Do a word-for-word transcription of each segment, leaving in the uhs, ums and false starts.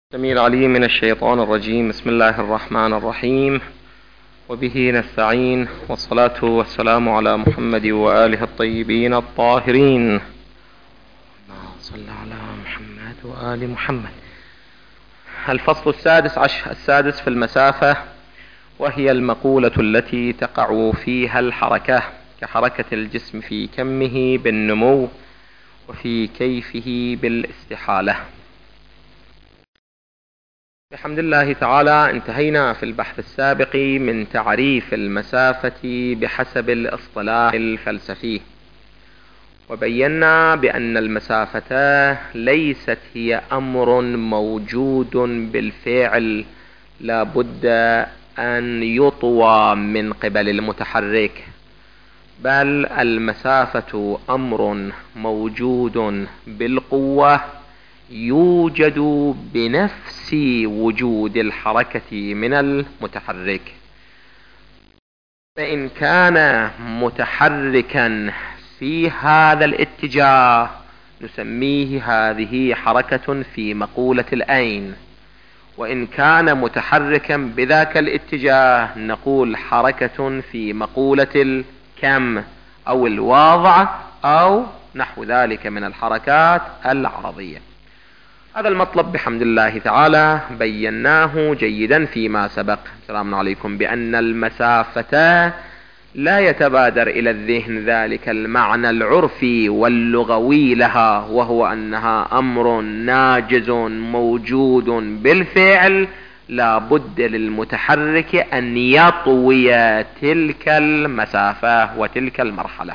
السميع العليم من الشيطان الرجيم. بسم الله الرحمن الرحيم، وبه نستعين، والصلاة والسلام على محمد وآله الطيبين الطاهرين. اللهم صل على محمد وآل محمد. الفصل السادس عشر السادس في المسافة، وهي المقولة التي تقع فيها الحركة كحركة الجسم في كمه بالنمو وفي كيفه بالاستحالة. بحمد الله تعالى انتهينا في البحث السابق من تعريف المسافة بحسب الاصطلاح الفلسفي، وبينا بأن المسافة ليست هي أمر موجود بالفعل لا بد أن يطوى من قبل المتحرك، بل المسافة أمر موجود بالقوة يوجد بنفس وجود الحركة من المتحرك. فإن كان متحركا في هذا الاتجاه نسميه هذه حركة في مقولة الأين، وإن كان متحركا بذاك الاتجاه نقول حركة في مقولة الكم أو الوضع أو نحو ذلك من الحركات العرضية. هذا المطلب بحمد الله تعالى بيناه جيدا فيما سبق. السلام عليكم. بأن المسافة لا يتبادر إلى الذهن ذلك المعنى العرفي واللغوي لها، وهو أنها أمر ناجز موجود بالفعل لا بد للمتحرك أن يطوي تلك المسافة وتلك المرحلة.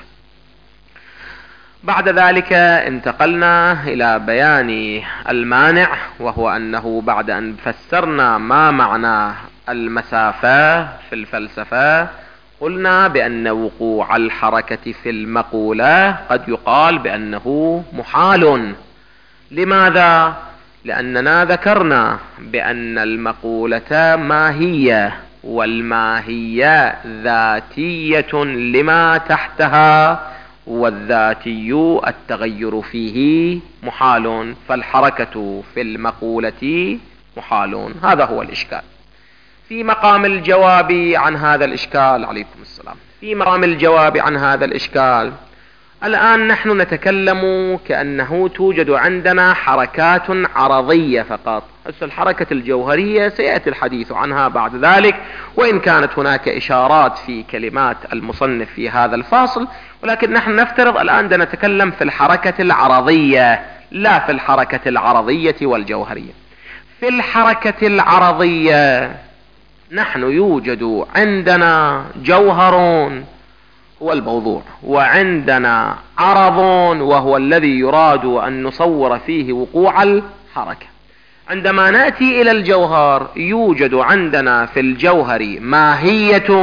بعد ذلك انتقلنا إلى بيان المانع، وهو أنه بعد أن فسرنا ما معنى المسافة في الفلسفة قلنا بأن وقوع الحركة في المقولة قد يقال بأنه محال. لماذا؟ لأننا ذكرنا بأن المقولة ماهية، والماهية ذاتية لما تحتها، والذاتي التغير فيه محال، فالحركة في المقولة محال. هذا هو الإشكال. في مقام الجواب عن هذا الإشكال عليكم السلام في مقام الجواب عن هذا الإشكال الآن نحن نتكلم كأنه توجد عندنا حركات عرضية فقط. الحركة الجوهرية سيأتي الحديث عنها بعد ذلك، وإن كانت هناك إشارات في كلمات المصنف في هذا الفاصل، ولكن نحن نفترض الآن نتكلم في الحركة العرضية لا في الحركة العرضية والجوهرية. في الحركة العرضية نحن يوجد عندنا جوهر هو الموضوع، وعندنا عرض وهو الذي يراد أن نصور فيه وقوع الحركة. عندما نأتي إلى الجوهر يوجد عندنا في الجوهر ماهية،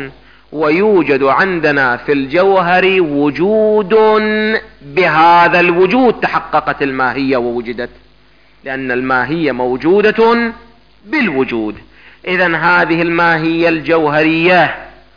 ويوجد عندنا في الجوهر وجود، بهذا الوجود تحققت الماهية ووجدت، لأن الماهية موجودة بالوجود. إذن هذه الماهية الجوهرية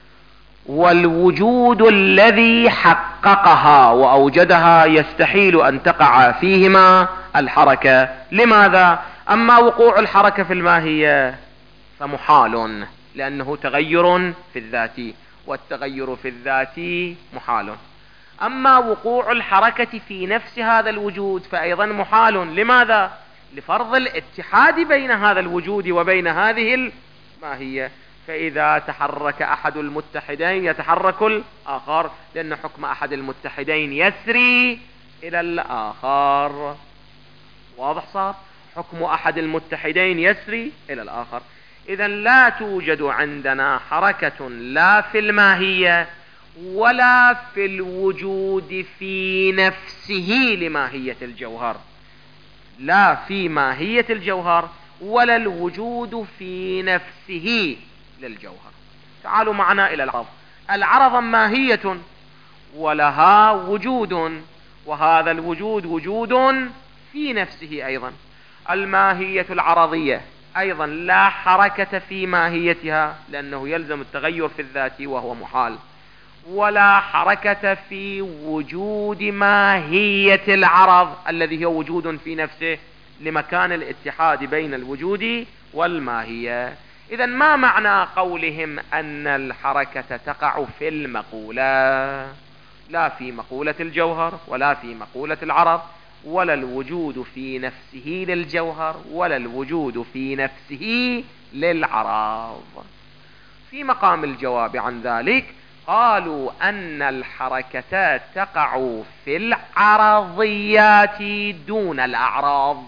والوجود الذي حققها وأوجدها يستحيل أن تقع فيهما الحركة. لماذا؟ أما وقوع الحركة في الماهية فمحال، لأنه تغير في الذات، والتغير في الذات محال. أما وقوع الحركة في نفس هذا الوجود فأيضا محال. لماذا؟ لفرض الاتحاد بين هذا الوجود وبين هذه الماهية، فإذا تحرك أحد المتحدين يتحرك الآخر، لأن حكم أحد المتحدين يسري إلى الآخر. واضح صار؟ حكم أحد المتحدين يسري إلى الآخر. إذن لا توجد عندنا حركة لا في الماهية ولا في الوجود في نفسه لماهية الجوهر، لا في ماهية الجوهر ولا الوجود في نفسه للجوهر. تعالوا معنا إلى العرض. العرض ماهية ولها وجود، وهذا الوجود وجود في نفسه أيضا. الماهية العرضية أيضا لا حركة في ماهيتها، لأنه يلزم التغير في الذات وهو محال، ولا حركة في وجود ماهية العرض الذي هو وجود في نفسه، لمكان الاتحاد بين الوجود والماهية. إذا ما معنى قولهم أن الحركة تقع في المقولة؟ لا في مقولة الجوهر ولا في مقولة العرض، ولا الوجود في نفسه للجوهر ولا الوجود في نفسه للعرض. في مقام الجواب عن ذلك قالوا أن الحركة تقع في العرضيات دون الأعراض.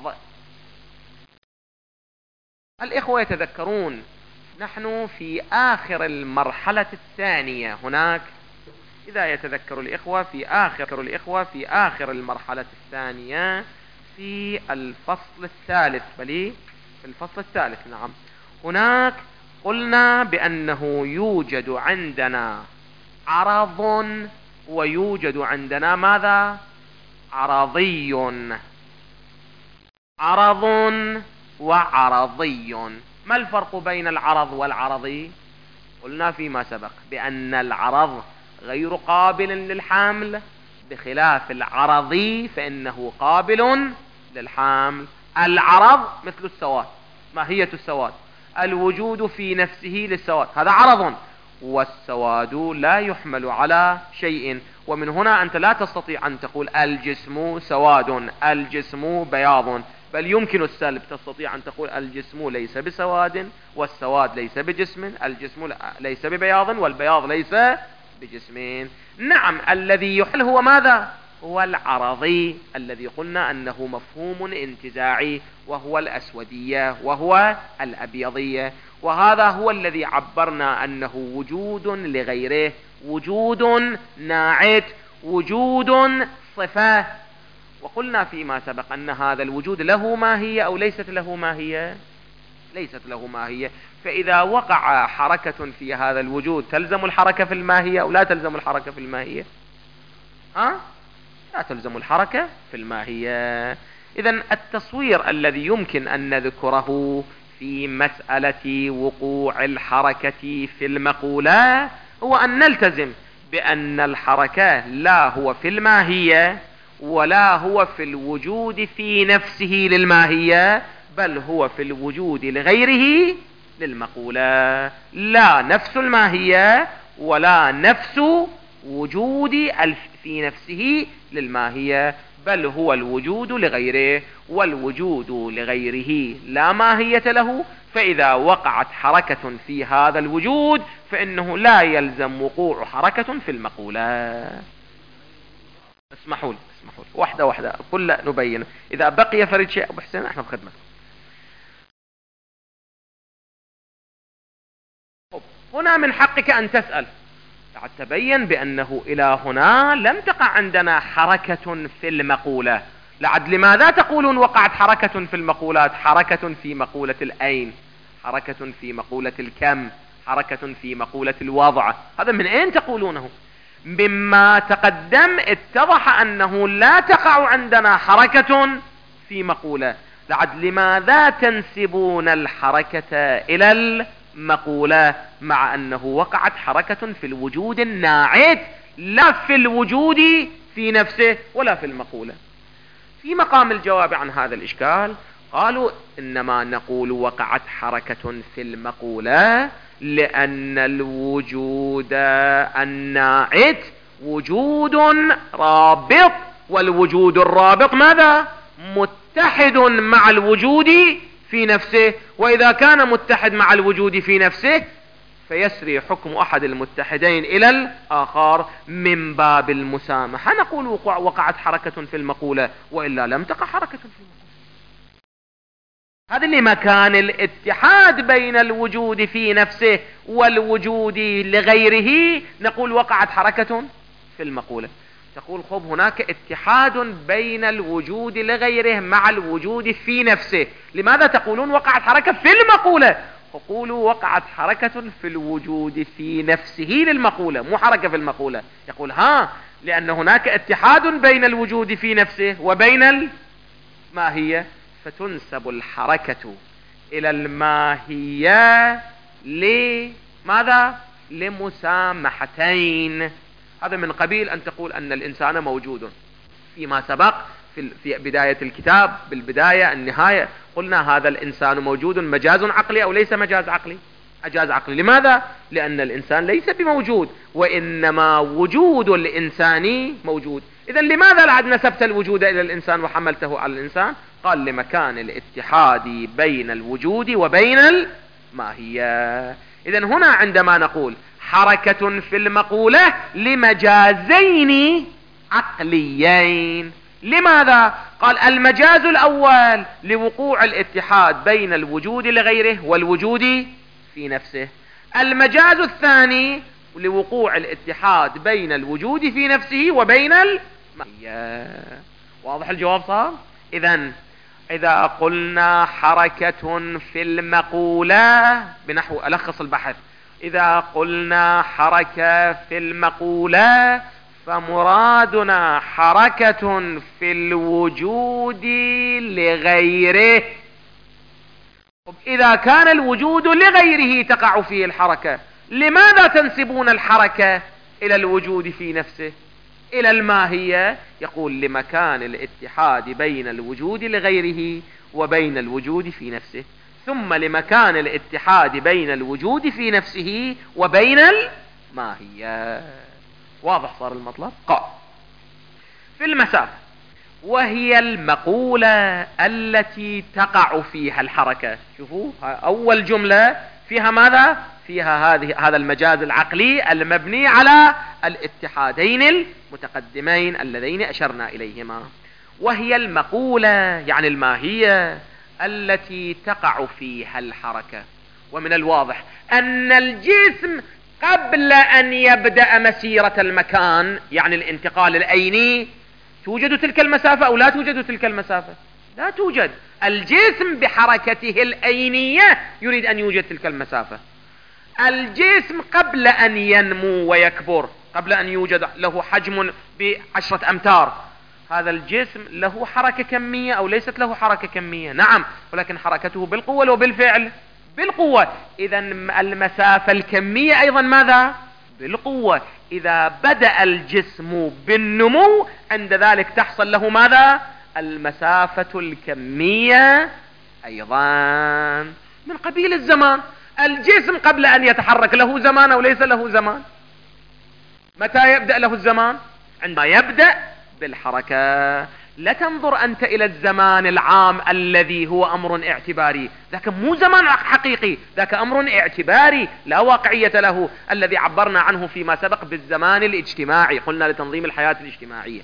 الإخوة يتذكرون نحن في آخر المرحلة الثانية هناك، إذا يتذكر الإخوة في آخر الإخوة في آخر المرحلة الثانية في الفصل الثالث، بلي في الفصل الثالث نعم، هناك قلنا بأنه يوجد عندنا عرض ويوجد عندنا ماذا؟ عرضي. عرض وعرضي. ما الفرق بين العرض والعرضي؟ قلنا فيما سبق بأن العرض غير قابل للحمل، بخلاف العرضي فإنه قابل للحمل. العرض مثل السواد، ماهية السواد الوجود في نفسه للسواد، هذا عرض، والسواد لا يحمل على شيء. ومن هنا أنت لا تستطيع أن تقول الجسم سواد، الجسم بياض، بل يمكن السلب، تستطيع أن تقول الجسم ليس بسواد والسواد ليس بجسم، الجسم ليس ببياض والبياض ليس بجسم. نعم، الذي يحل هو ماذا؟ هو العرضي الذي قلنا أنه مفهوم انتزاعي، وهو الأسودية وهو الأبيضية، وهذا هو الذي عبرنا أنه وجود لغيره، وجود ناعت، وجود صفة. وقلنا فيما سبق أن هذا الوجود له ماهية أو ليست له ماهية؟ ليست له ماهية. فإذا وقع حركة في هذا الوجود تلزم الحركة في الماهية أو لا تلزم الحركة في الماهية؟ ها؟ لا تلزم الحركة في الماهية. إذن التصوير الذي يمكن أن نذكره في مسألة وقوع الحركة في المقولة هو أن نلتزم بأن الحركة لا هو في الماهية ولا هو في الوجود في نفسه للماهية، بل هو في الوجود لغيره للمقولة، لا نفس الماهية ولا نفس وجود في نفسه للماهية، بل هو الوجود لغيره، والوجود لغيره لا ماهية له. فإذا وقعت حركة في هذا الوجود فإنه لا يلزم وقوع حركة في المقولة. اسمحوا لي اسمحوا لي واحدة واحدة كل نبين، إذا بقي فريد شيء أبو حسين احنا بخدمة. هنا من حقك أن تسأل، بعد تبين بأنه إلى هنا لم تقع عندنا حركة في المقولة، لعد لماذا تقولون وقعت حركة في المقولات؟ حركة في مقولة الأين، حركة في مقولة الكم، حركة في مقولة الوضع، هذا من أين تقولونه؟ مما تقدم اتضح أنه لا تقع عندنا حركة في مقولة، لعد لماذا تنسبون الحركة إلى المقولة مع أنه وقعت حركة في الوجود الناعت لا في الوجود في نفسه ولا في المقولة؟ في مقام الجواب عن هذا الإشكال قالوا إنما نقول وقعت حركة في المقولة لأن الوجود الناعت وجود رابط، والوجود الرابط ماذا؟ متحد مع الوجود في نفسه، وإذا كان متحد مع الوجود في نفسه فيسري حكم أحد المتحدين إلى الآخر من باب المسامحة، نقول وقعت حركة في المقولة، وإلا لم تقع حركة في المقولة. هذا لمكان الاتحاد بين الوجود في نفسه والوجود لغيره نقول وقعت حركة في المقولة. تقول خب هناك اتحاد بين الوجود لغيره مع الوجود في نفسه، لماذا تقولون وقعت حركة في المقولة؟ قولوا وقعت حركة في الوجود في نفسه للمقولة، مو حركة في المقولة. يقول ها لأن هناك اتحاد بين الوجود في نفسه وبين الماهية، فتنسب الحركة إلى الماهية لماذا؟ لمسامحتين. هذا من قبيل أن تقول أن الإنسان موجود. فيما سبق في في بداية الكتاب، بالبداية النهاية قلنا هذا الإنسان موجود، مجاز عقلي أو ليس مجاز عقلي؟ مجاز عقلي. لماذا؟ لأن الإنسان ليس بموجود، وإنما وجود الإنسان موجود. إذا لماذا لعد نسبت الوجود إلى الإنسان وحملته على الإنسان؟ قال لمكان الاتحاد بين الوجود وبين الماهية. إذا هنا عندما نقول حركة في المقولة لمجازين عقليين. لماذا؟ قال المجاز الأول لوقوع الاتحاد بين الوجود لغيره والوجود في نفسه. المجاز الثاني لوقوع الاتحاد بين الوجود في نفسه وبين الماهية. واضح الجواب صار؟ إذا إذا قلنا حركة في المقولة، بنحو ألخص البحث، إذا قلنا حركة في المقولة فمرادنا حركة في الوجود لغيره. إذا كان الوجود لغيره تقع فيه الحركة، لماذا تنسبون الحركة إلى الوجود في نفسه، إلى الماهية؟ يقول لمكان الاتحاد بين الوجود لغيره وبين الوجود في نفسه، ثم لمكان الاتحاد بين الوجود في نفسه وبين الماهية. واضح صار المطلب؟ قال في المسافة وهي المقولة التي تقع فيها الحركة. شوفوا أول جملة فيها ماذا؟ فيها هذه هذا المجاز العقلي المبني على الاتحادين المتقدمين اللذين أشرنا إليهما. وهي المقولة يعني الماهية التي تقع فيها الحركة. ومن الواضح أن الجسم قبل أن يبدأ مسيرة المكان، يعني الانتقال الأيني، توجد تلك المسافة أو لا توجد تلك المسافة؟ لا توجد. الجسم بحركته الأينية يريد أن يوجد تلك المسافة. الجسم قبل أن ينمو ويكبر، قبل أن يوجد له حجم بعشرة أمتار، هذا الجسم له حركة كمية أو ليست له حركة كمية؟ نعم، ولكن حركته بالقوة وبالفعل بالقوة. إذا المسافة الكمية أيضا ماذا؟ بالقوة. إذا بدأ الجسم بالنمو عند ذلك تحصل له ماذا؟ المسافة الكمية أيضا من قبيل الزمان. الجسم قبل أن يتحرك له زمان أو ليس له زمان؟ متى يبدأ له الزمان؟ عندما يبدأ بالحركة. لا تنظر أنت إلى الزمان العام الذي هو أمر اعتباري، ذاك مو زمان حقيقي، ذاك أمر اعتباري لا واقعية له، الذي عبرنا عنه فيما سبق بالزمان الاجتماعي، قلنا لتنظيم الحياة الاجتماعية.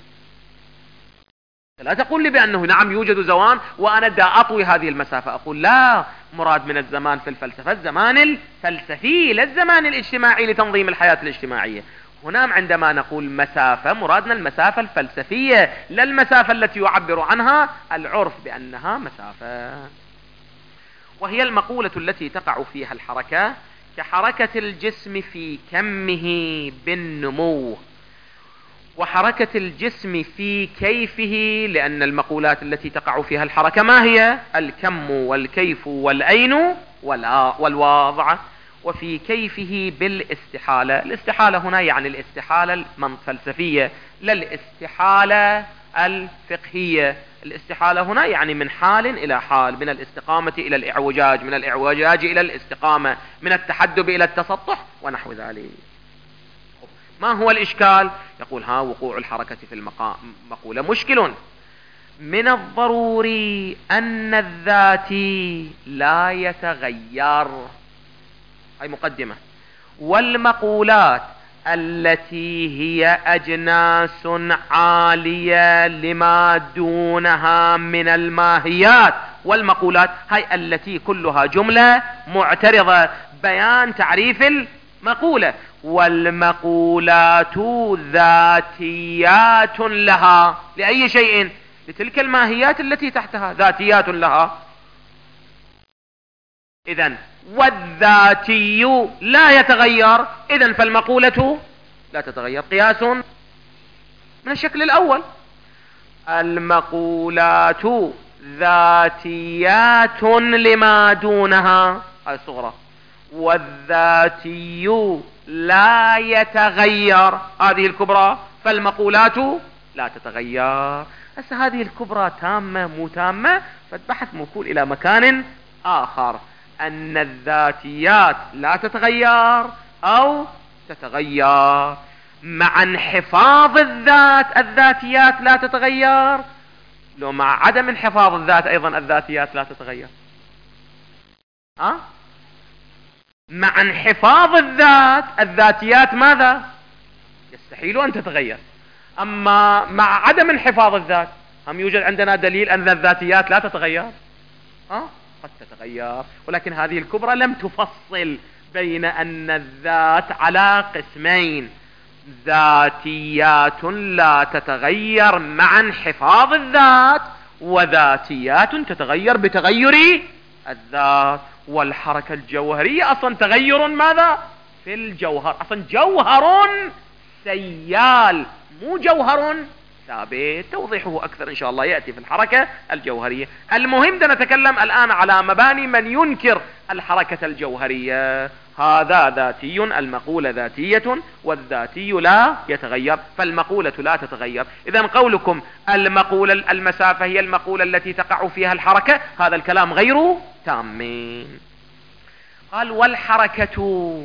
لا تقول لي بأنه نعم يوجد زمان وأنا دا أطوي هذه المسافة. أقول لا، مراد من الزمان في الفلسفة الزمان الفلسفي لا الزمان الاجتماعي لتنظيم الحياة الاجتماعية. هنا عندما نقول مسافة مرادنا المسافة الفلسفية لا المسافة التي يعبر عنها العرف بأنها مسافة. وهي المقولة التي تقع فيها الحركة كحركة الجسم في كمه بالنمو، وحركة الجسم في كيفه، لأن المقولات التي تقع فيها الحركة ما هي؟ الكم والكيف والأين والواضع. وفي كيفه بالاستحالة. الاستحالة هنا يعني الاستحالة الفلسفية لا الاستحالة الفقهية. الاستحالة هنا يعني من حال إلى حال، من الاستقامة إلى الإعوجاج، من الإعوجاج إلى الاستقامة، من التحدب إلى التسطح ونحو ذلك. ما هو الإشكال؟ يقول ها وقوع الحركة في المقولة مشكل. من الضروري أن الذاتي لا يتغير، هاي مقدمة، والمقولات التي هي أجناس عالية لما دونها من الماهيات. والمقولات هاي التي كلها جملة معترضة، بيان تعريف المقولة. والمقولات ذاتيات لها، لأي شيء؟ لتلك الماهيات التي تحتها، ذاتيات لها. إذن والذاتي لا يتغير، إذن فالمقولة لا تتغير. قياس من الشكل الأول، المقولات ذاتيات لما دونها، هذه الصغرى، والذاتي لا يتغير، هذه الكبرى، فالمقولات لا تتغير. هسه هذه الكبرى تامة مو تامة، فالبحث موكول إلى مكان آخر، أن الذاتيات لا تتغير أو تتغير مع انحفاظ الذات، الذاتيات لا تتغير، لو مع عدم انحفاظ الذات أيضا الذاتيات لا تتغير. أه؟ مع انحفاظ الذات الذاتيات ماذا؟ يستحيل أن تتغير. أما مع عدم انحفاظ الذات هم يوجد عندنا دليل أن الذاتيات لا تتغير؟ أه؟ قد تتغير، ولكن هذه الكبرى لم تفصل بين أن الذات على قسمين: ذاتيات لا تتغير مع انحفاظ الذات، وذاتيات تتغير بتغير الذات. والحركة الجوهرية أصلا تغير ماذا؟ في الجوهر، أصلا جوهر سيال مو جوهر ثابت. توضيحه أكثر إن شاء الله يأتي في الحركة الجوهرية. المهم نتكلم الآن على مباني من ينكر الحركة الجوهرية. هذا ذاتي، المقولة ذاتية، والذاتي لا يتغير، فالمقولة لا تتغير. إذن قولكم المقولة المسافة هي المقولة التي تقع فيها الحركة، هذا الكلام غير تام. قال والحركة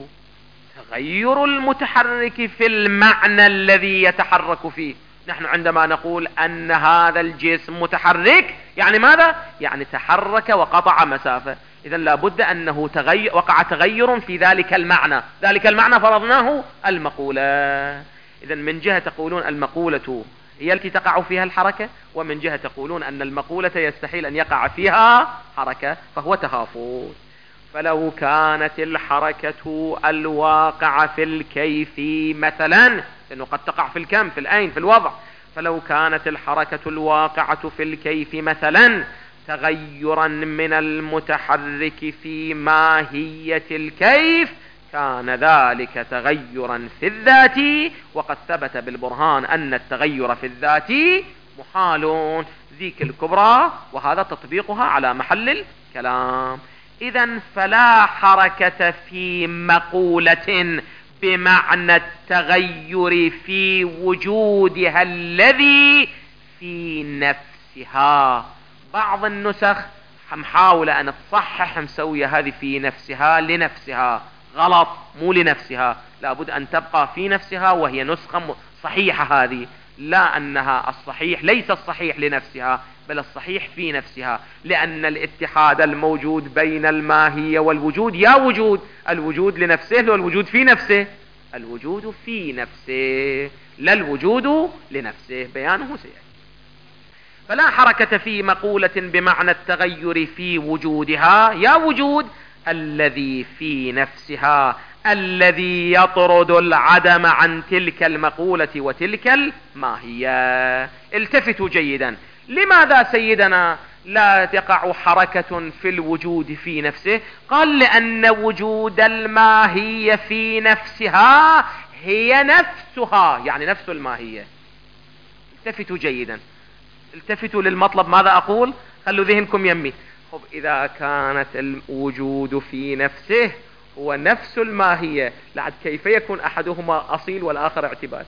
تغير المتحرك في المعنى الذي يتحرك فيه. نحن عندما نقول أن هذا الجسم متحرك يعني ماذا؟ يعني تحرك وقطع مسافة. إذن لابد أنه تغير، وقع تغير في ذلك المعنى، ذلك المعنى فرضناه المقولة. إذن من جهة تقولون المقولة هي التي تقع فيها الحركة، ومن جهة تقولون أن المقولة يستحيل أن يقع فيها حركة، فهو تهافت. فلو كانت الحركة الواقعة في الكيف مثلا، لأنه قد تقع في الكم، في الأين، في الوضع، فلو كانت الحركة الواقعة في الكيف مثلا تغيرا من المتحرك في ماهية الكيف، كان ذلك تغيرا في الذات، وقد ثبت بالبرهان أن التغير في الذات محال. ذيك الكبرى، وهذا تطبيقها على محل الكلام. إذن فلا حركة في مقولة بمعنى التغير في وجودها الذي في نفسها. بعض النسخ محاولة أن تصحح مسوية هذه في نفسها لنفسها، غلط، مو لنفسها، لابد أن تبقى في نفسها، وهي نسخة صحيحة هذه. لا، أنها الصحيح ليس الصحيح لنفسها، بل الصحيح في نفسها، لأن الاتحاد الموجود بين الماهية والوجود يا وجود، الوجود لنفسه والوجود في نفسه، الوجود في نفسه لا الوجود لنفسه، بيانه سيأتي. فلا حركة في مقولة بمعنى التغير في وجودها يا وجود الذي في نفسها، الذي يطرد العدم عن تلك المقولة وتلك الماهية. التفتوا جيدا. لماذا سيدنا لا تقع حركة في الوجود في نفسه؟ قال لأن وجود الماهية في نفسها هي نفسها، يعني نفس الماهية. التفتوا جيدا، التفتوا للمطلب. ماذا أقول؟ خلوا ذهنكم يمي. خب إذا كانت الوجود في نفسه هو نفس الماهية، لعد كيف يكون أحدهما أصيل والآخر اعتبار؟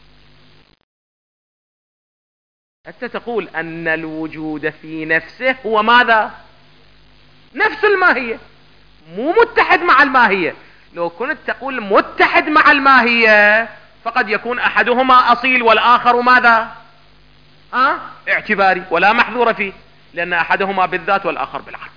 أنت تقول أن الوجود في نفسه هو ماذا؟ نفس الماهية، مو متحد مع الماهية. لو كنت تقول متحد مع الماهية فقد يكون أحدهما أصيل والآخر ماذا؟ أه؟ اعتباري، ولا محذور فيه، لأن أحدهما بالذات والآخر بالعقل.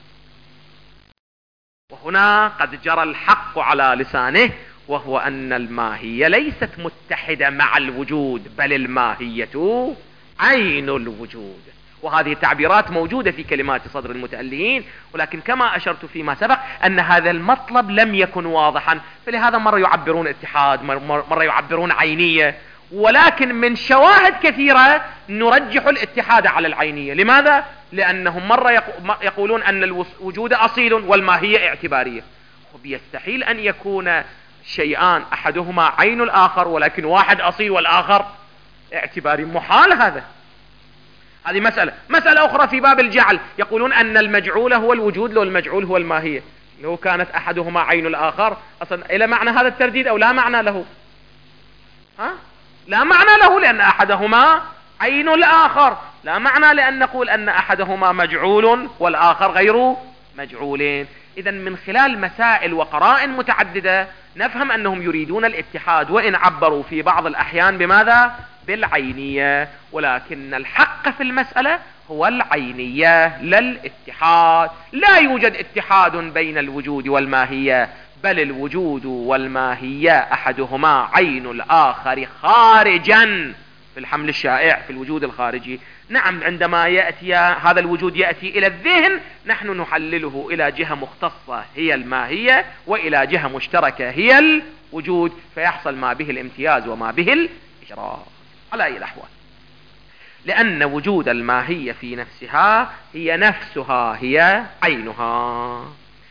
وهنا قد جرى الحق على لسانه، وهو أن الماهية ليست متحدة مع الوجود، بل الماهية عين الوجود. وهذه التعبيرات موجودة في كلمات صدر المتألهين، ولكن كما أشرت فيما سبق أن هذا المطلب لم يكن واضحا، فلهذا مرة يعبرون اتحاد، مرة يعبرون عينية، ولكن من شواهد كثيرة نرجح الاتحاد على العينية. لماذا؟ لأنهم مرة يقولون أن الوجود أصيل والماهية اعتبارية. ويستحيل أن يكون شيئان أحدهما عين الآخر، ولكن واحد أصيل والآخر اعتباري، محال هذا. هذه مسألة. مسألة أخرى في باب الجعل، يقولون أن المجعول هو الوجود لو المجعول هو الماهية. لو كانت أحدهما عين الآخر، أصلا إلى معنى هذا الترديد أو لا معنى له؟ ها؟ لا معنى له، لأن أحدهما عين الآخر. لا معنى لأن نقول أن أحدهما مجعول والآخر غير مجعولين. إذا من خلال مسائل وقرائن متعددة نفهم أنهم يريدون الاتحاد، وإن عبروا في بعض الأحيان بماذا؟ بالعينية، ولكن الحق في المسألة هو العينية لا الاتحاد. لا يوجد اتحاد بين الوجود والماهية، بل الوجود والماهية أحدهما عين الآخر خارجا في الحمل الشائع في الوجود الخارجي. نعم، عندما يأتي هذا الوجود يأتي إلى الذهن نحن نحلله إلى جهة مختصة هي الماهية، وإلى جهة مشتركة هي الوجود، فيحصل ما به الامتياز وما به الإجراء. على أي الأحوال، لأن وجود الماهية في نفسها هي نفسها هي عينها.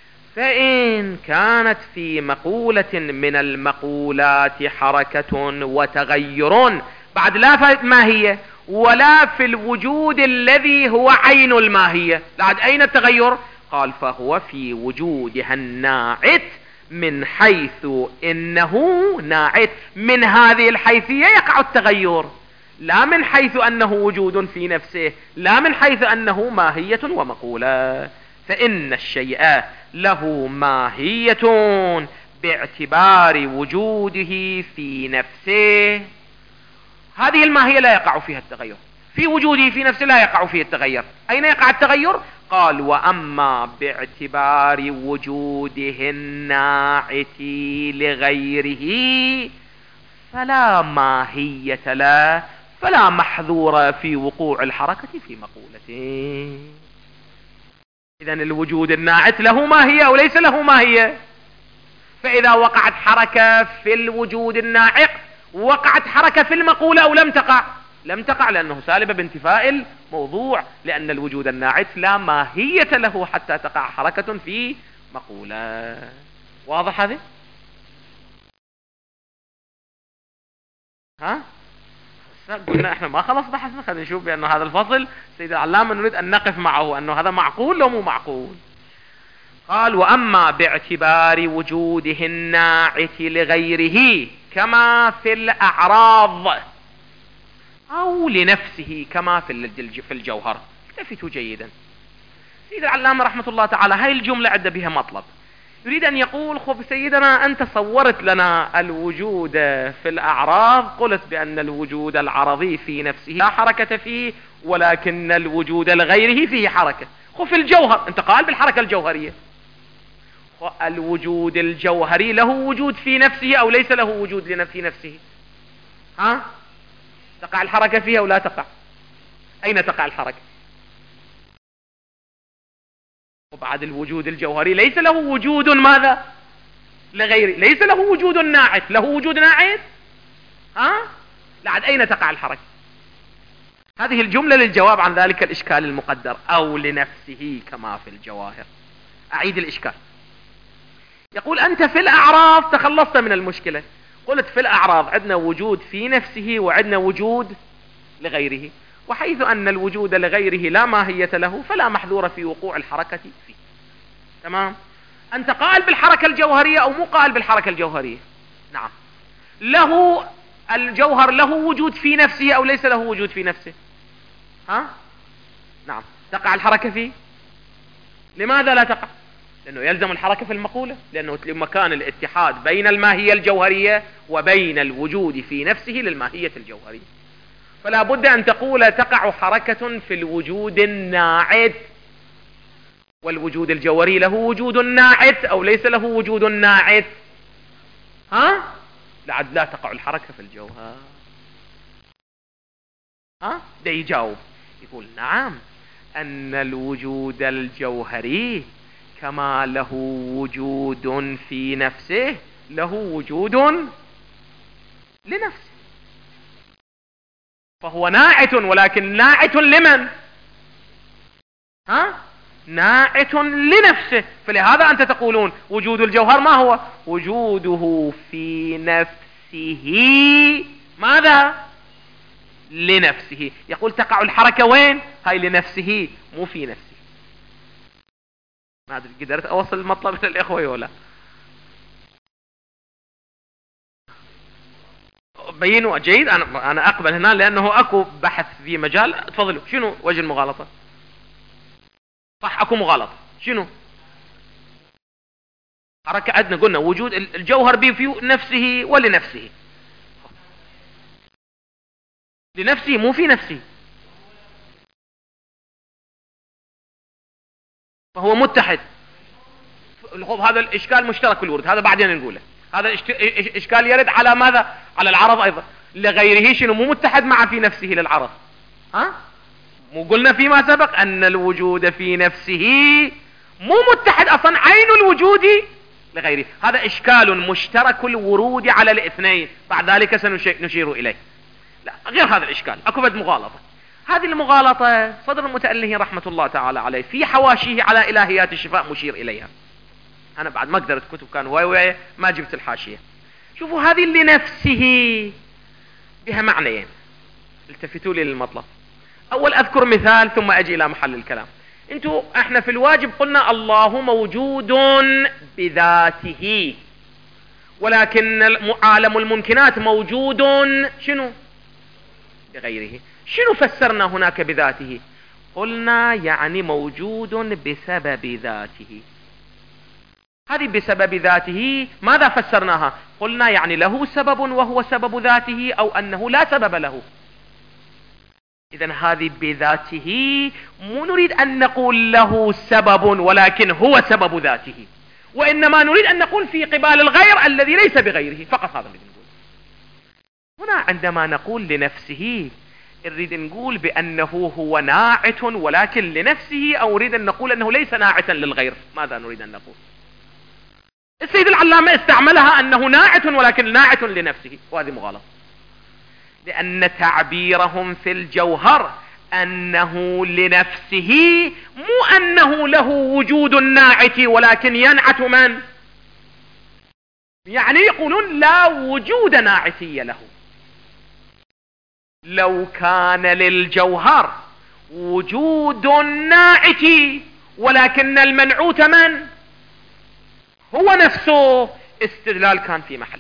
فإن كانت في مقولة من المقولات حركة وتغير بعد لا ماهية ولا في الوجود الذي هو عين الماهية، بعد أين التغير؟ قال فهو في وجودها الناعت، من حيث إنه ناعت من هذه الحيثية يقع التغير، لا من حيث أنه وجود في نفسه، لا من حيث أنه ماهية ومقولة. فإن الشيء له ماهية باعتبار وجوده في نفسه، هذه الماهية لا يقع فيها التغير، في وجوده في نفسه لا يقع فيه التغير. أين يقع التغير؟ قال وأما باعتبار وجوده الناعت لغيره فلا ماهية له، فلا محذور في وقوع الحركة في مقولته. إذن الوجود الناعت له ماهية أو ليس له ماهية؟ فإذا وقعت حركة في الوجود الناعت وقعت حركة في المقولة أو لم تقع؟ لم تقع، لأنه سالب بانتفاء الموضوع، لأن الوجود الناعت لا ماهية له حتى تقع حركة في مقولة. واضح هذه؟ ها؟ قلنا احنا ما خلص بحثنا، خلينا نشوف بأن هذا الفصل سيد العلامة نريد أن نقف معه أنه هذا معقول لو مو معقول. قال وأما باعتبار وجوده الناعت لغيره كما في الأعراض أو لنفسه كما في الجوهر. التفتوا جيدا، سيد العلامة رحمة الله تعالى هاي الجملة عد بها مطلب، يريد أن يقول خب سيدنا أنت صورت لنا الوجود في الأعراض، قلت بأن الوجود العرضي في نفسه لا حركة فيه، ولكن الوجود لغيره فيه حركة. خب في الجوهر أنت قال بالحركة الجوهرية، الوجود الجوهري له وجود في نفسه أو ليس له وجود في نفسه؟ ها؟ تقع الحركة فيها أو لا تقع؟ أين تقع الحركة؟ وبعد الوجود الجوهري ليس له وجود ماذا؟ لغيره، ليس له وجود ناعت، له وجود ناعت؟ ها؟ لعد أين تقع الحركة؟ هذه الجملة للجواب عن ذلك الإشكال المقدر، أو لنفسه كما في الجواهر. أعيد الإشكال. يقول أنت في الأعراض تخلصت من المشكلة، قلت في الأعراض عندنا وجود في نفسه وعندنا وجود لغيره، وحيث أن الوجود لغيره لا ماهية له فلا محذور في وقوع الحركة فيه. تمام؟ أنت قائل بالحركة الجوهرية أو مو قائل بالحركة الجوهرية؟ نعم. له الجوهر له وجود في نفسه أو ليس له وجود في نفسه؟ ها؟ نعم. تقع الحركة فيه؟ لماذا لا تقع؟ لأنه يلزم الحركة في المقولة، لأنه مكان الاتحاد بين الماهية الجوهرية وبين الوجود في نفسه للماهية الجوهرية، فلا بد أن تقول تقع حركة في الوجود الناعت، والوجود الجوهري له وجود ناعت أو ليس له وجود ناعت؟ ها؟ لعد لا تقع الحركة في الجوهر. ها؟ ده يجاوب يقول نعم، أن الوجود الجوهري كما له وجود في نفسه له وجود لنفسه، فهو ناعت، ولكن ناعت لمن؟ ها؟ ناعت لنفسه. فلهذا أنت تقولون وجود الجوهر ما هو؟ وجوده في نفسه ماذا؟ لنفسه. يقول تقع الحركة وين؟ هاي لنفسه مو في نفسه. ما أدري قدرت أوصل المطلب للإخوة ولا؟ بينوا جيد. أنا أنا أقبل هنا لأنه أكو بحث في مجال. تفضلوا. شنو وجه المغالطة؟ صح أكو مغالطة. شنو؟ حركة عندنا قلنا وجود الجوهر به في نفسه ولنفسه. لنفسه مو في نفسه، فهو متحد. هذا الإشكال مشترك في الورد، هذا بعدين نقوله. هذا إشكال يرد على ماذا؟ على العرض أيضا. لغيره شنو مو متحد مع في نفسه للعرض؟ ها؟ مو قلنا فيما سبق أن الوجود في نفسه مو متحد أصلا عين الوجود لغيره. هذا إشكال مشترك الورود على الاثنين، بعد ذلك سنشير إليه. لا غير هذا الإشكال أكو بد مغالطة. هذه المغالطة صدر المتأله رحمة الله تعالى عليه في حواشيه على إلهيات الشفاء مشير إليها. أنا بعد ما قدرت كتب كان هواي هواي ما جبت الحاشية. شوفوا هذه لنفسه بها معنيين، التفتوا لي للمطلب. أول أذكر مثال ثم أجي إلى محل الكلام. انتوا احنا في الواجب قلنا الله موجود بذاته، ولكن عالم الممكنات موجود شنو؟ بغيره. شنو فسرنا هناك بذاته؟ قلنا يعني موجود بسبب ذاته. هذه بسبب ذاته ماذا فسرناها؟ قلنا يعني له سبب وهو سبب ذاته، أو أنه لا سبب له. إذن هذه بذاته مو نريد أن نقول له سبب ولكن هو سبب ذاته، وإنما نريد أن نقول في قبال الغير الذي ليس بغيره، فقط هذا اللي نقول. هنا عندما نقول لنفسه نريد نقول بأنه هو ناعت ولكن لنفسه، أو نريد أن نقول أنه ليس ناعتا للغير؟ ماذا نريد أن نقول؟ السيد العلامة استعملها أنه ناعت ولكن ناعت لنفسه، وهذه مغالطة، لأن تعبيرهم في الجوهر أنه لنفسه مو أنه له وجود الناعت ولكن ينعت من؟ يعني يقولون لا وجود ناعتي له. لو كان للجوهر وجود ناعت ولكن المنعوت من؟ هو نفسه، استدلال كان في محله.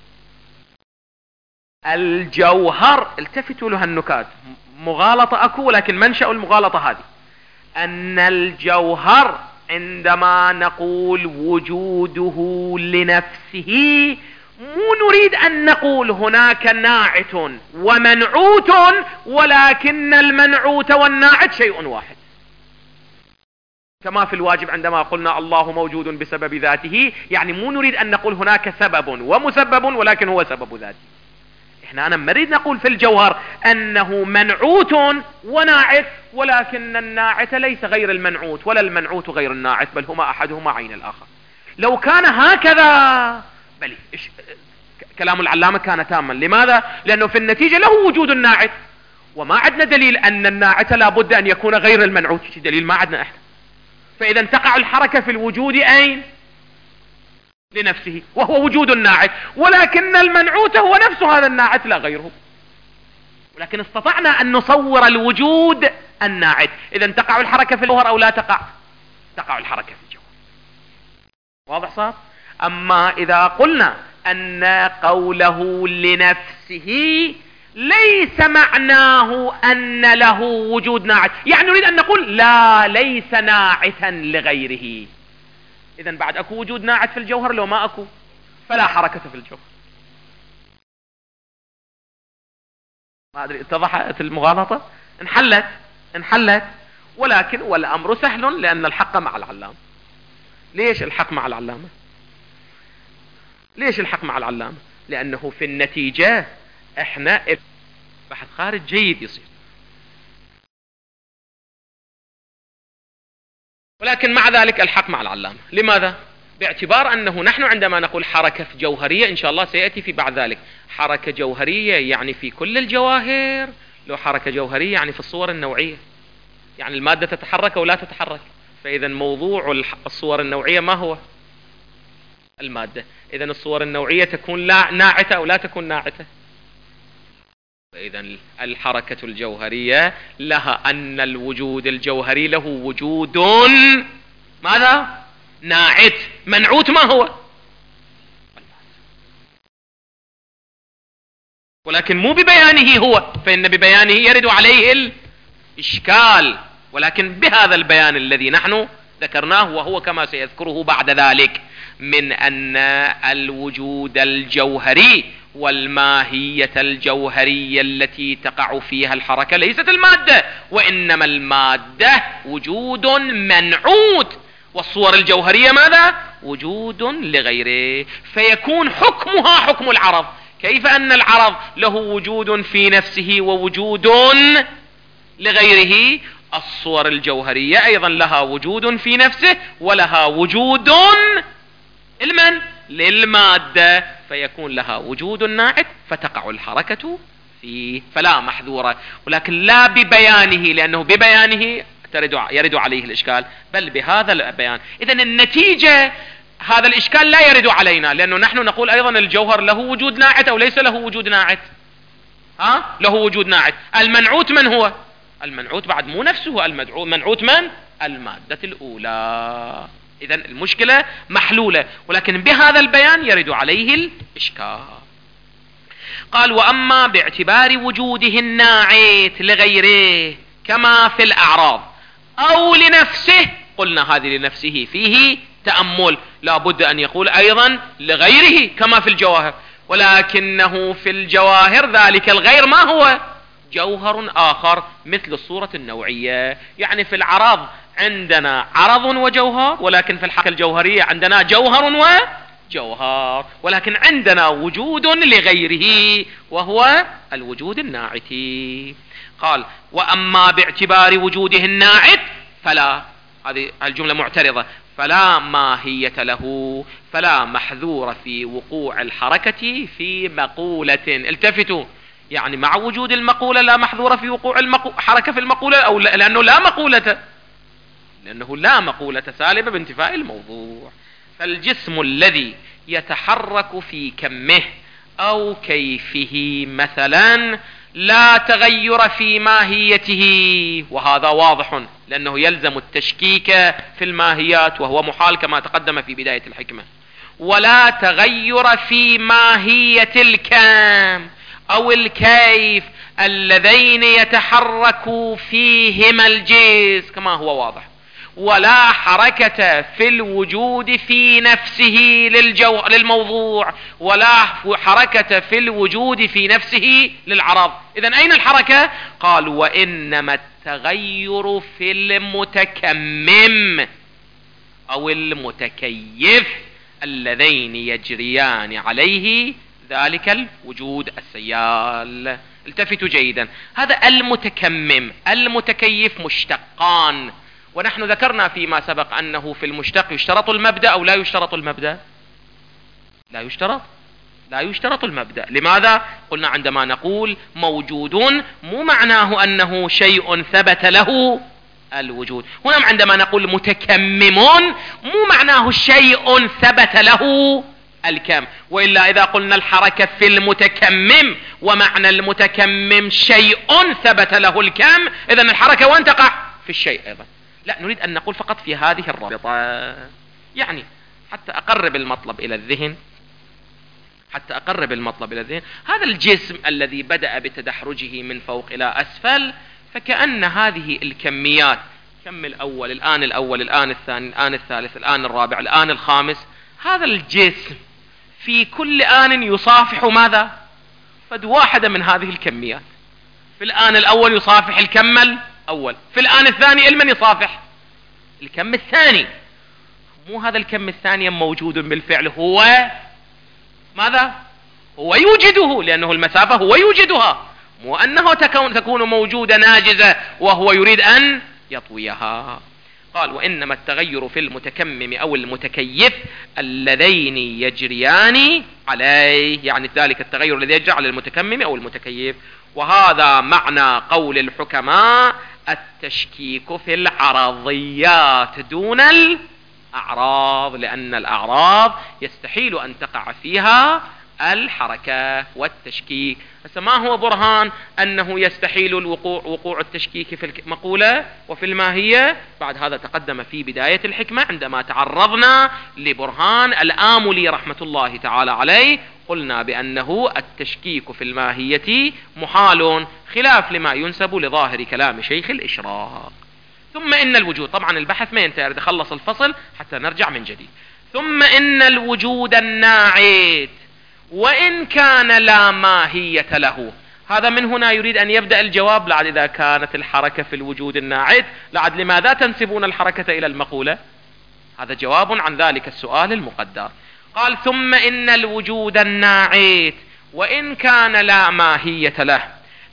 الجوهر التفتوا له النكات، مغالطة أكو، لكن منشأ المغالطة هذه أن الجوهر عندما نقول وجوده لنفسه مو نريد أن نقول هناك ناعت ومنعوت، ولكن المنعوت والناعت شيء واحد، كما في الواجب عندما قلنا الله موجود بسبب ذاته، يعني مو نريد أن نقول هناك سبب ومسبب ولكن هو سبب ذاته. احنا أنا نريد نقول في الجوهر أنه منعوت وناعت، ولكن الناعت ليس غير المنعوت ولا المنعوت غير الناعت، بل هما أحدهما عين الآخر. لو كان هكذا بل كلام العلامة كان تاما. لماذا؟ لأنه في النتيجة له وجود الناعت، وما عندنا دليل أن الناعت لابد أن يكون غير المنعوت، دليل ما عندنا احنا. فإذا تقع الحركة في الوجود أين؟ لنفسه، وهو وجود الناعت، ولكن المنعوت هو نفس هذا الناعت لا غيره. ولكن استطعنا أن نصور الوجود الناعت. إذا تقع الحركة في الجوهر أو لا تقع؟ تقع الحركة في الجوهر. واضح صار؟ أما إذا قلنا أن قوله لنفسه ليس معناه أن له وجود ناعت، يعني نريد أن نقول لا ليس ناعتا لغيره. إذن بعد أكو وجود ناعت في الجوهر لو ما أكو فلا حركة في الجوهر. ما أدري اتضحت المغالطة؟ انحلت انحلت ولكن والأمر سهل، لأن الحق مع العلامة. ليش الحق مع العلامة؟ ليش الحق مع العلامة؟ لأنه في النتيجة احنا بحث خارج جيد يصير، ولكن مع ذلك الحق مع العلامة. لماذا؟ باعتبار أنه نحن عندما نقول حركة جوهرية، إن شاء الله سيأتي في بعد ذلك، حركة جوهرية يعني في كل الجواهر، لو حركة جوهرية يعني في الصور النوعية، يعني المادة تتحرك أو لا تتحرك. فإذا موضوع الصور النوعية ما هو؟ المادة. إذا الصور النوعية تكون لا ناعتة أو لا تكون ناعتة. فإذا الحركة الجوهرية لها أن الوجود الجوهري له وجود ماذا؟ ناعت. منعوت ما هو؟ ولكن مو ببيانه هو، فإن ببيانه يرد عليه الإشكال، ولكن بهذا البيان الذي نحن ذكرناه، وهو كما سيذكره بعد ذلك من أن الوجود الجوهري والماهية الجوهرية التي تقع فيها الحركة ليست المادة، وإنما المادة وجود منعوت، والصور الجوهرية ماذا؟ وجود لغيره، فيكون حكمها حكم العرض. كيف أن العرض له وجود في نفسه ووجود لغيره، الصور الجوهرية أيضا لها وجود في نفسه ولها وجود لمن؟ للمادة، فيكون لها وجود ناعت فتقع الحركة فيه، فلا محذورة، ولكن لا ببيانه، لأنه ببيانه يرد عليه الإشكال، بل بهذا البيان. إذن النتيجة هذا الإشكال لا يرد علينا، لأنه نحن نقول أيضا الجوهر له وجود ناعت أو ليس له وجود ناعت؟ ها؟ له وجود ناعت. المنعوت من هو؟ المنعوت بعد مو نفسه، المنعوت من؟ المادة الأولى. إذن المشكلة محلولة، ولكن بهذا البيان يرد عليه الإشكال. قال: وأما باعتبار وجوده الناعت لغيره كما في الأعراض أو لنفسه، قلنا هذه لنفسه فيه تأمل، لا بد أن يقول أيضا لغيره كما في الجواهر، ولكنه في الجواهر ذلك الغير ما هو؟ جوهر آخر مثل الصورة النوعية. يعني في العرض عندنا عرض وجوهر، ولكن في الحقيقة الجوهرية عندنا جوهر وجوهر، ولكن عندنا وجود لغيره وهو الوجود الناعتي. قال: وأما باعتبار وجوده الناعت فلا، هذه الجملة معترضة، فلا ماهية له، فلا محذور في وقوع الحركة في مقولة. التفتوا، يعني مع وجود المقولة لا محذور في وقوع الحركة في المقولة، أو لأنه لا مقولة، لأنه لا مقولة سالبة بانتفاء الموضوع. فالجسم الذي يتحرك في كمه أو كيفه مثلا لا تغير في ماهيته، وهذا واضح لأنه يلزم التشكيك في الماهيات، وهو محال كما تقدم في بداية الحكمة. ولا تغير في ماهية الكم أو الكيف اللذين يتحرك فيهما الجسم كما هو واضح. ولا حركة في الوجود في نفسه للجو... للموضوع، ولا حركة في الوجود في نفسه للعرض. إذن أين الحركة؟ قال: وإنما التغير في المتكمم أو المتكيف اللذين يجريان عليه ذلك الوجود السيال. التفتوا جيدا، هذا المتكمم المتكيف مشتقان، ونحن ذكرنا فيما سبق أنه في المشتق يشترط المبدأ أو لا يشترط المبدأ؟ لا يشترط، لا يشترط المبدأ. لماذا؟ قلنا عندما نقول موجود مو معناه أنه شيء ثبت له الوجود. هنا عندما نقول متكمم مو معناه شيء ثبت له الكم، وإلا إذا قلنا الحركة في المتكمم ومعنى المتكمم شيء ثبت له الكم، إذن الحركة وين تقع؟ في الشيء أيضا. لا، نريد أن نقول فقط في هذه الرابطة، يعني حتى أقرب المطلب إلى الذهن، حتى أقرب المطلب إلى الذهن. هذا الجسم الذي بدأ بتدحرجه من فوق إلى أسفل، فكأن هذه الكميات، كم الأول الآن الأول الآن الثاني الآن الثالث الآن الرابع الآن الخامس، هذا الجسم في كل آن يصافح ماذا؟ فد واحدة من هذه الكميات. في الآن الأول يصافح الكم الأول، في الآن الثاني المن يصافح الكم الثاني. مو هذا الكم الثاني موجود بالفعل، هو ماذا؟ هو يوجده، لأنه المسافة هو يوجدها، مو أنه تكون, تكون موجودة ناجزة وهو يريد أن يطويها. قال: وإنما التغير في المتكمم أو المتكيف اللذين يجريان عليه، يعني ذلك التغير الذي يجري على المتكمم أو المتكيف. وهذا معنى قول الحكماء: التشكيك في العرضيات دون الأعراض، لأن الأعراض يستحيل أن تقع فيها الحركة والتشكيك. هسه ما هو برهان أنه يستحيل الوقوع وقوع التشكيك في المقولة وفي الماهية؟ بعد هذا تقدم في بداية الحكمة عندما تعرضنا لبرهان الآملي رحمة الله تعالى عليه، قلنا بأنه التشكيك في الماهية محال، خلاف لما ينسب لظاهر كلام شيخ الإشراق. ثم إن الوجود، طبعا البحث ما ينتهي، خلص الفصل حتى نرجع من جديد. ثم إن الوجود الناعت وإن كان لا ماهية له. هذا من هنا يريد أن يبدأ الجواب. لعد إذا كانت الحركة في الوجود الناعت، لعد لماذا تنسبون الحركة إلى المقولة؟ هذا جواب عن ذلك السؤال المقدر. قال ثم إن الوجود الناعت وإن كان لا ماهية له،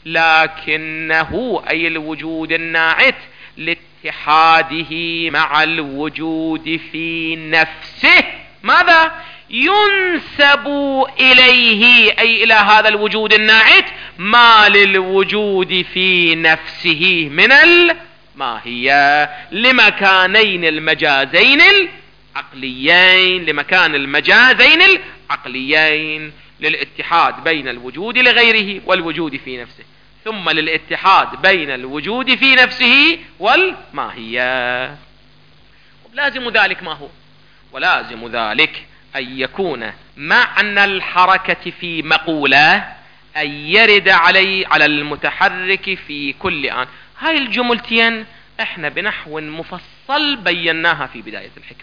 لكنه أي الوجود الناعت لاتحاده مع الوجود في نفسه ماذا؟ ينسب إليه، أي إلى هذا الوجود الناعت، ما للوجود في نفسه من الماهية، لمكانين المجازين العقليين، لمكان المجازين العقليين، للاتحاد بين الوجود لغيره والوجود في نفسه، ثم للاتحاد بين الوجود في نفسه والماهية. لازم ذلك ما هو؟ ولازم ذلك أن يكون معنى الحركة في مقولة أن يرد علي على المتحرك في كل آن. هاي الجملتين احنا بنحو مفصل بيناها في بداية الحكمة،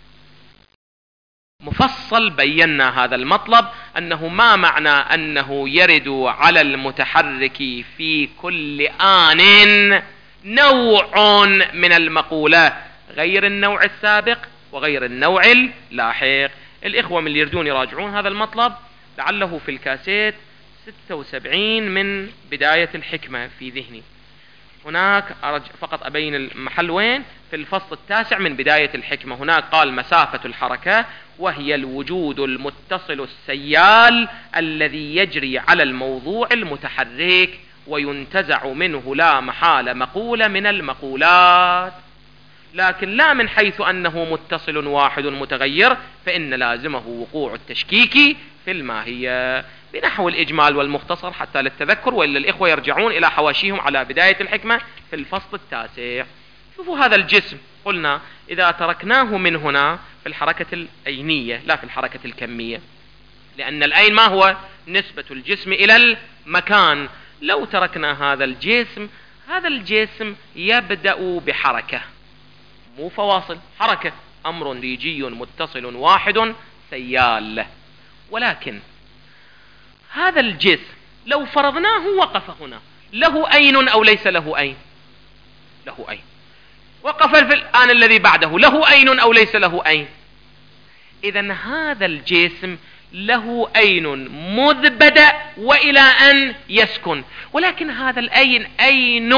مفصل بينا هذا المطلب، أنه ما معنى أنه يرد على المتحرك في كل آن نوع من المقولة غير النوع السابق وغير النوع اللاحق. الإخوة من اللي يردون يراجعون هذا المطلب، لعله في الكاسيت ستة وسبعين من بداية الحكمة في ذهني. هناك أرجع فقط أبين المحل وين، في الفصل التاسع من بداية الحكمة. هناك قال مسافة الحركة وهي الوجود المتصل السيال الذي يجري على الموضوع المتحرك وينتزع منه لا محالة مقولة من المقولات، لكن لا من حيث أنه متصل واحد متغير، فإن لازمه وقوع التشكيك في الماهية، بنحو الإجمال والمختصر حتى للتذكر، وإلا الإخوة يرجعون إلى حواشيهم على بداية الحكمة في الفصل التاسع. شوفوا هذا الجسم، قلنا إذا تركناه من هنا في الحركة الأينية لا في الحركة الكمية، لأن الأين ما هو؟ نسبة الجسم إلى المكان. لو تركنا هذا الجسم، هذا الجسم يبدأ بحركة، مو فواصل، حركة، أمر ريجي متصل واحد سيال. ولكن هذا الجسم لو فرضناه وقف هنا، له أين أو ليس له أين؟ له أين. وقف في الآن الذي بعده، له أين أو ليس له أين؟ إذن هذا الجسم له أين مذ بدأ وإلى أن يسكن، ولكن هذا الأين أين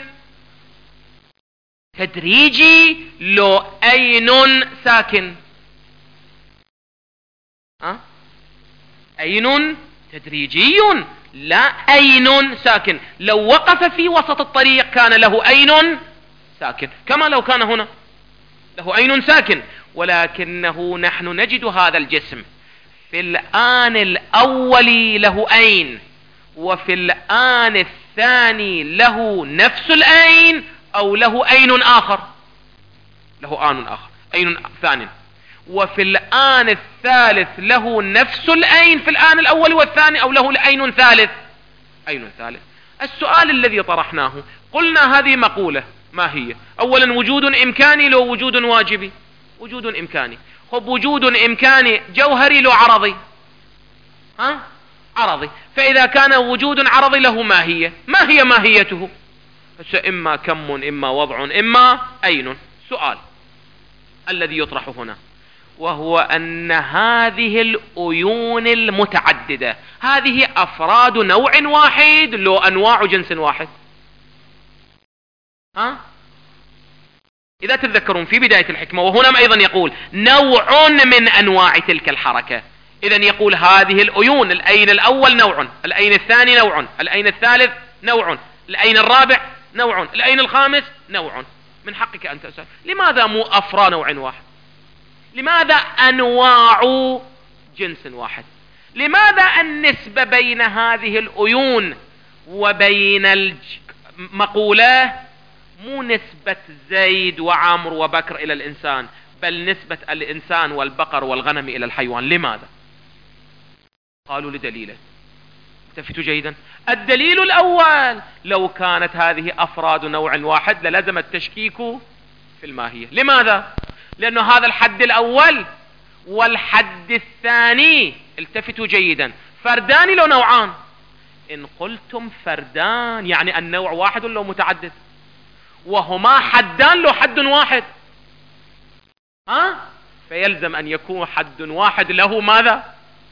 تدريجي لو أين ساكن؟ أه؟ أين تدريجي لا أين ساكن. لو وقف في وسط الطريق كان له أين ساكن، كما لو كان هنا له أين ساكن، ولكنه نحن نجد هذا الجسم في الآن الأول له أين، وفي الآن الثاني له نفس الأين أو له أين آخر، له آن آخر، أين ثاني، وفي الآن الثالث له نفس الأين في الآن الأول والثاني، أو له أين ثالث، أين ثالث. السؤال الذي طرحناه قلنا هذه مقولة، ما هي؟ أولا وجود إمكاني لو وجود واجبي؟ وجود إمكاني. خب وجود إمكاني جوهري لو عرضي؟ ها؟ عرضي. فإذا كان وجود عرضي له ماهية، ما هي ماهيته؟ إما كم إما وضع إما أين. سؤال الذي يطرح هنا وهو أن هذه الأيون المتعددة هذه أفراد نوع واحد لو أنواع جنس واحد؟ ها؟ إذا تتذكرون في بداية الحكمة، وهنا أيضا يقول نوع من أنواع تلك الحركة، إذا يقول هذه الأيون، الأين الأول نوع، الأين الثاني نوع، الأين الثالث نوع، الأين الرابع نوع، الأين الخامس نوع. من حقك أن تسأل لماذا مو أفراد نوع واحد؟ لماذا أنواع جنس واحد؟ لماذا النسبة بين هذه الأيون وبين المقولة مو نسبة زيد وعمر وبكر إلى الإنسان، بل نسبة الإنسان والبقر والغنم إلى الحيوان؟ لماذا؟ قالوا لدليله. التفتوا جيدا. الدليل الأول: لو كانت هذه أفراد نوع واحد للزم التشكيك في الماهية. لماذا؟ لأنه هذا الحد الأول والحد الثاني، التفتوا جيدا، فردان لو نوعان. إن قلتم فردان يعني النوع واحد لو متعدد، وهما حدان لو حد واحد، ها؟ فيلزم أن يكون حد واحد له ماذا؟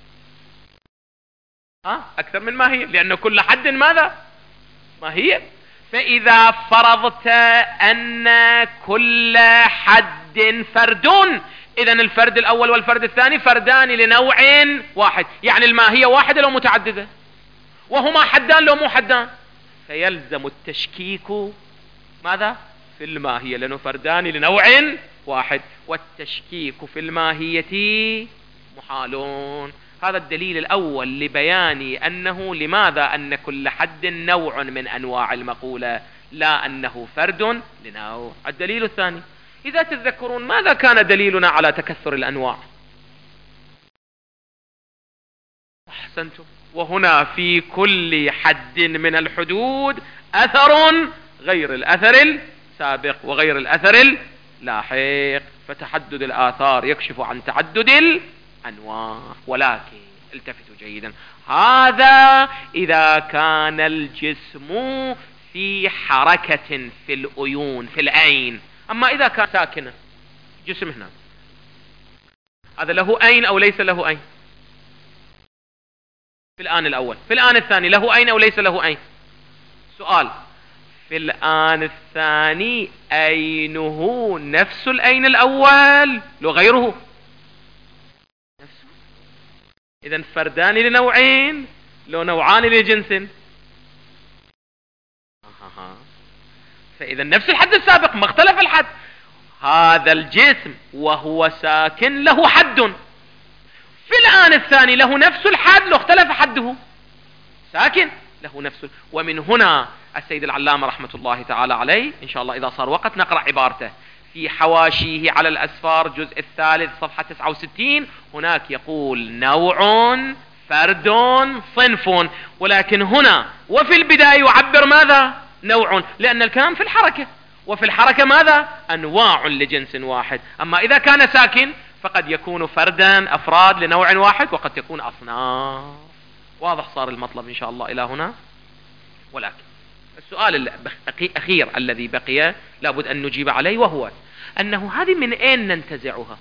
ها؟ أكثر من ماهية، لأن كل حد ماذا؟ ماهية. فإذا فرضت أن كل حد فرد، إذا الفرد الأول والفرد الثاني فردان لنوع واحد، يعني الماهية واحدة لو متعددة، وهما حدان لو مو حدان، فيلزم التشكيك ماذا؟ في الماهية، لأنه فردان لنوع واحد، والتشكيك في الماهية محالون. هذا الدليل الأول لبيان أنه لماذا أن كل حد نوع من أنواع المقولة، لا أنه فرد لنوع. الدليل الثاني: إذا تتذكرون ماذا كان دليلنا على تكثر الأنواع؟ أحسنتم. وهنا في كل حد من الحدود أثر غير الأثر السابق وغير الأثر اللاحق، فتحدد الآثار يكشف عن تعدد الأنواع. ولكن التفتوا جيدا، هذا إذا كان الجسم في حركة في الأيون في العين. أما إذا كان ساكنا جسم هنا، هذا له عين أو ليس له عين؟ في الآن الأول. في الآن الثاني له عين أو ليس له عين؟ سؤال: في الآن الثاني عينه نفس العين الأول لو غيره؟ نفسه. إذن فردان لنوعين لو نوعان لجنس. فإذا نفس الحد السابق، ما اختلف الحد. هذا الجسم وهو ساكن له حد، في الآن الثاني له نفس الحد لو اختلف حده. ساكن له نفس. ومن هنا السيد العلامة رحمة الله تعالى عليه، إن شاء الله إذا صار وقت نقرأ عبارته في حواشيه على الأسفار جزء الثالث صفحة تسعة وستين، هناك يقول نوع فرد صنف، ولكن هنا وفي البداية يعبر ماذا؟ نوع، لأن الكلام في الحركة، وفي الحركة ماذا؟ أنواع لجنس واحد. أما إذا كان ساكن فقد يكون فردا أفراد لنوع واحد، وقد تكون أصناف. واضح صار المطلب إن شاء الله إلى هنا؟ ولكن السؤال الأخير الذي بقي لابد أن نجيب عليه، وهو أنه هذه من أين ننتزعها؟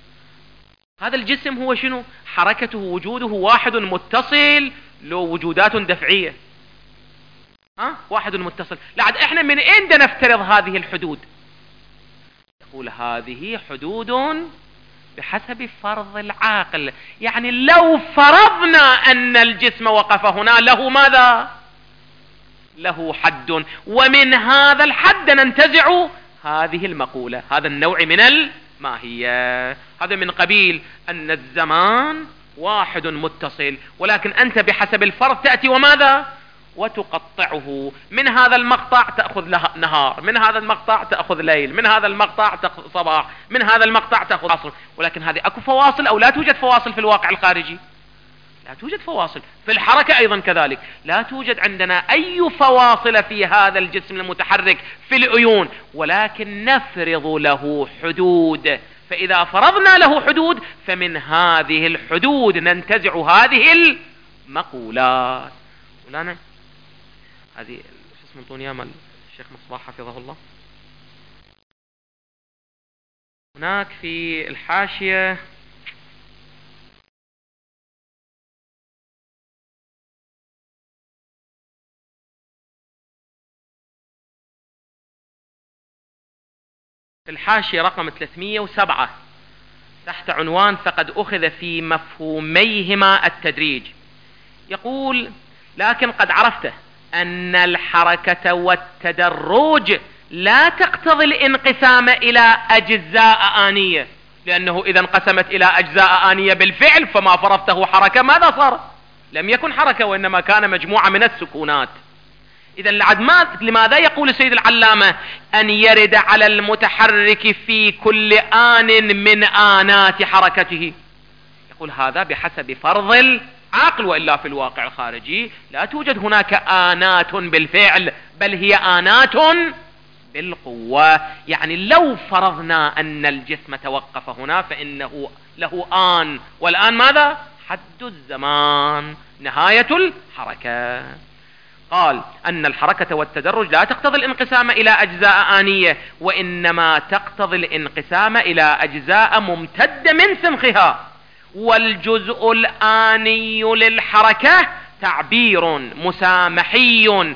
هذا الجسم هو شنو؟ حركته وجوده واحد متصل له وجودات دفعية، ها؟ واحد متصل. لعد احنا من أين نفترض هذه الحدود؟ يقول هذه حدود بحسب فرض العاقل، يعني لو فرضنا أن الجسم وقف هنا له ماذا؟ له حد، ومن هذا الحد ننتزع هذه المقولة، هذا النوع من الماهية. هذا من قبيل أن الزمان واحد متصل، ولكن أنت بحسب الفرض تأتي وماذا؟ وتقطعه. من هذا المقطع تأخذ نهار، من هذا المقطع تأخذ ليل، من هذا المقطع تأخذ صباح، من هذا المقطع تأخذ عصر. ولكن هذه أكو فواصل أو لا توجد فواصل في الواقع الخارجي؟ لا توجد فواصل. في الحركة أيضا كذلك، لا توجد عندنا أي فواصل في هذا الجسم المتحرك في العيون، ولكن نفرض له حدود. فإذا فرضنا له حدود فمن هذه الحدود ننتزع هذه المقولات. مولانا هذه شو اسمه طونيا مال الشيخ مصباح حفظه الله، هناك في الحاشية في الحاشية رقم ثلاثمئة وسبعة تحت عنوان فقد أخذ في مفهوميهما التدريج، يقول: لكن قد عرفت أن الحركة والتدرج لا تقتضي الانقسام إلى أجزاء آنية. لأنه إذا انقسمت إلى أجزاء آنية بالفعل فما فرضته حركة ماذا صار؟ لم يكن حركة، وإنما كان مجموعة من السكونات. إذا لماذا يقول السيد العلامة أن يرد على المتحرك في كل آن من آنات حركته؟ يقول هذا بحسب فرض العقل، وإلا في الواقع الخارجي لا توجد هناك آنات بالفعل، بل هي آنات بالقوة. يعني لو فرضنا أن الجسم توقف هنا فإنه له آن، والآن ماذا؟ حد الزمان، نهاية الحركة. قال أن الحركة والتدرج لا تقتضي الانقسام إلى أجزاء آنية، وإنما تقتضي الانقسام إلى أجزاء ممتدة من سنخها. والجزء الآني للحركة تعبير مسامحي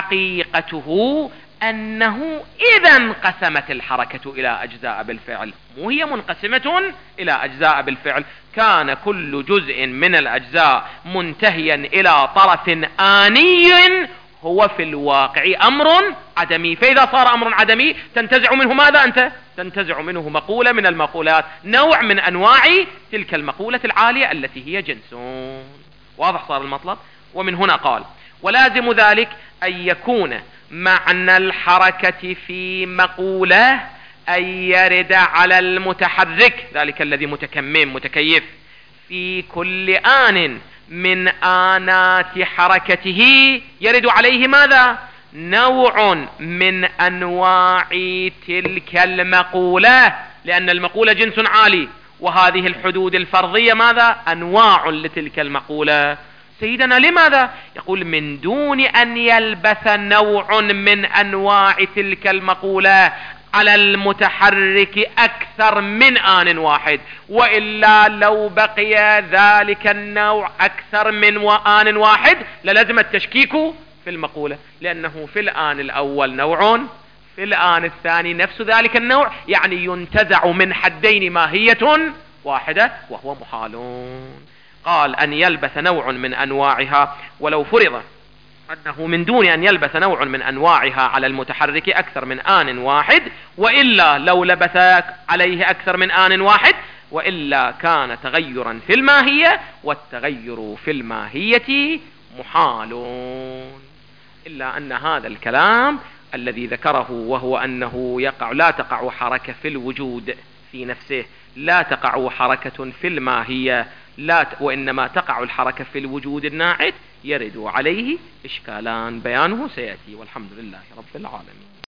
حقيقته أنه إذا انقسمت الحركة إلى أجزاء بالفعل، مو هي منقسمة إلى أجزاء بالفعل، كان كل جزء من الأجزاء منتهيا إلى طرف آني هو في الواقع أمر عدمي. فإذا صار أمر عدمي تنتزع منه ماذا أنت؟ تنتزع منه مقولة من المقولات، نوع من أنواع تلك المقولة العالية التي هي جنس. واضح صار المطلب؟ ومن هنا قال ولازم ذلك أن يكون معنى الحركة في مقولة أن يرد على المتحرك، ذلك الذي متكمم متكيف، في كل آن من آنات حركته يرد عليه ماذا؟ نوع من أنواع تلك المقولة، لأن المقولة جنس عالي، وهذه الحدود الفرضية ماذا؟ أنواع لتلك المقولة. سيدنا لماذا؟ يقول من دون أن يلبث نوع من أنواع تلك المقولة على المتحرك أكثر من آن واحد، وإلا لو بقي ذلك النوع أكثر من آن واحد للزم التشكيك في المقولة، لأنه في الآن الأول نوع، في الآن الثاني نفس ذلك النوع، يعني ينتزع من حدين ماهية واحدة وهو محالون. قال أن يلبث نوع من أنواعها، ولو فرض أنه من دون أن يلبث نوع من أنواعها على المتحرك أكثر من آن واحد، وإلا لو لبث عليه أكثر من آن واحد، وإلا كان تغيرا في الماهية، والتغير في الماهية محالون. إلا أن هذا الكلام الذي ذكره، وهو أنه يقع لا تقع حركة في الوجود في نفسه، لا تقع حركة في الماهية، لا ت... وإنما تقع الحركة في الوجود الناعت، يرد عليه إشكالان بيانه سيأتي، والحمد لله رب العالمين.